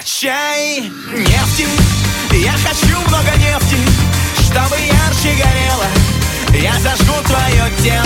Чай нефти, я хочу много нефти, чтобы ярче горело. Я зажгу твое тело